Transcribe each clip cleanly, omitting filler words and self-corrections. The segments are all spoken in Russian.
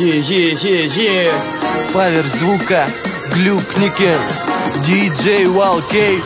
Павер звука, Глюк Никен, диджей Валкей.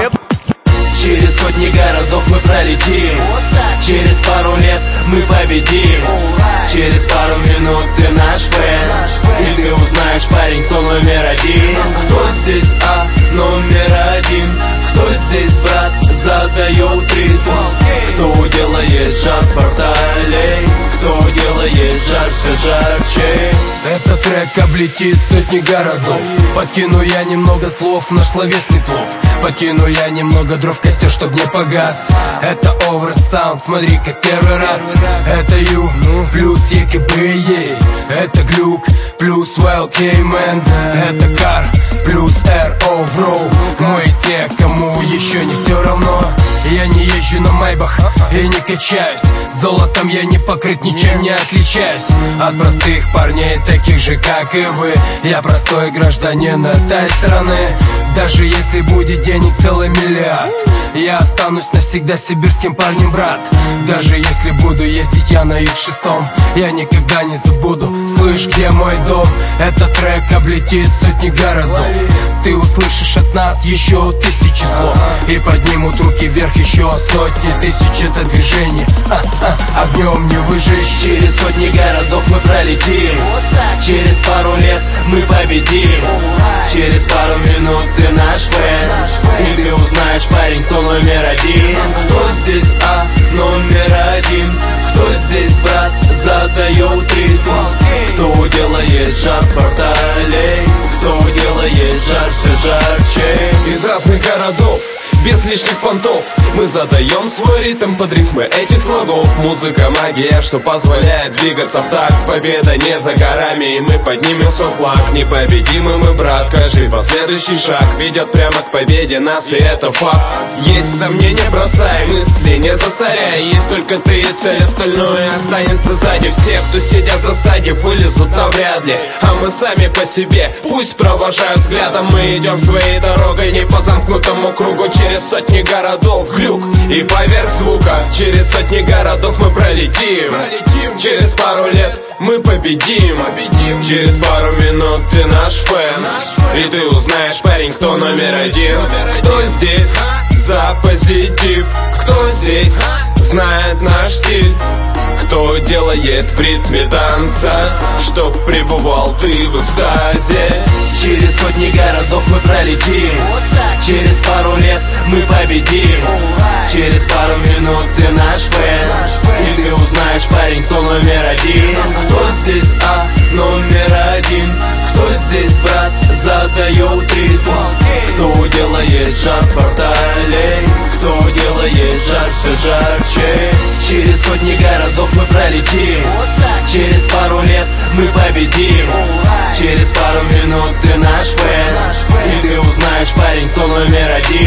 Через сотни городов мы пролетим, через пару лет мы победим. Через пару минут ты наш фэн, и ты узнаешь, парень, кто номер один. Кто здесь номер один? Кто здесь, брат, задает ритм? Кто делает жар порталей? Кто делает жар все жарче? Этот трек облетит сотни городов. Подкину я немного слов, наш словесный плов. Подкину я немного дров в костер, чтоб не погас. Это оверсаунд, смотри как первый раз. Это Ю плюс ЕКБ, это Глюк плюс Валкей, мэн. Это Кар плюс РО, бро. Мы те, кому еще не все равно. Я не езжу на майбах и не качаюсь. Золотом я не покрыт, ничем не отличаюсь от простых парней, таких же как и вы. Я простой гражданин этой страны. Даже если будет денег целый миллиард, я останусь навсегда сибирским парнем, брат. Даже если буду ездить я на X6, я никогда не забуду. Слышь, где мой дом? Этот трек облетит сотни городов. Ты услышишь от нас еще тысячи слов, и поднимут руки вверх еще сотни тысяч. Это движение, огнем не выжечь. Через сотни городов мы пролетим, через пару лет мы победим. Через пару минут ты наш фэн, и ты узнаешь, парень, кто номер один. Кто здесь номер один? Кто здесь, брат, задает ритм? Кто делает жар порталей? Кто делает жар все жарче? Из разных городов, без лишних понтов, мы задаем свой ритм под рифмы этих слогов. Музыка магия, что позволяет двигаться в такт. Победа не за горами, и мы поднимем свой флаг. Непобедимый мы, брат, каждый последующий шаг ведет прямо к победе нас, и это факт. Есть сомнения, бросай мысли, не засоряй. Есть только ты и цель, остальное останется сзади. Все, кто сидят в засаде, вылезут навряд ли, а мы сами по себе пусть провожают взглядом. Мы идем своей дорогой не по замкнутому кругу. Через сотни городов Глюк и поверх звука. Через сотни городов мы пролетим. Через пару лет мы победим. Через пару минут ты наш фэн, и ты узнаешь, парень, кто номер один. Кто здесь за позитив? Кто здесь знает наш стиль? Кто делает в ритме танца, чтоб пребывал ты в экстазе? Через сотни городов мы пролетим, через пару лет мы победим. Через пару минут ты наш фэн, и ты узнаешь, парень, кто номер один. Кто здесь номер один? Кто здесь, брат, задает ритм? Кто делает жар порталей? Кто делает жар все жарче? Через сотни городов мы пролетим, через пару лет мы победим. Через пару минут ты наш фэн, и ты узнаешь, парень, кто номер один.